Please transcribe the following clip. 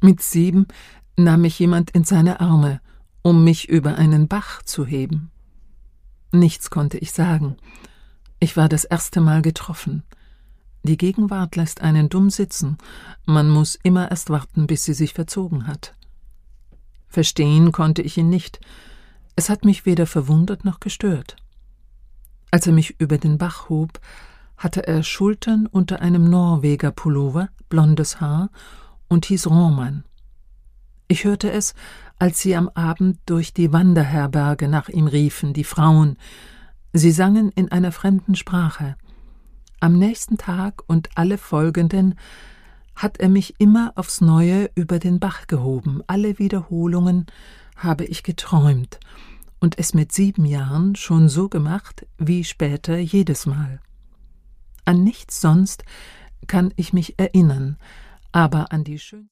Mit 7 nahm mich jemand in seine Arme, um mich über einen Bach zu heben. Nichts konnte ich sagen. Ich war das erste Mal getroffen. Die Gegenwart lässt einen dumm sitzen. Man muss immer erst warten, bis sie sich verzogen hat. Verstehen konnte ich ihn nicht. Es hat mich weder verwundert noch gestört. Als er mich über den Bach hob, hatte er Schultern unter einem Norweger-Pullover, blondes Haar und hieß Roman. Ich hörte es, als sie am Abend durch die Wanderherberge nach ihm riefen, die Frauen. Sie sangen in einer fremden Sprache. Am nächsten Tag und alle folgenden hat er mich immer aufs Neue über den Bach gehoben. Alle Wiederholungen habe ich geträumt und es mit 7 Jahren schon so gemacht wie später jedes Mal. An nichts sonst kann ich mich erinnern, aber an die schönsten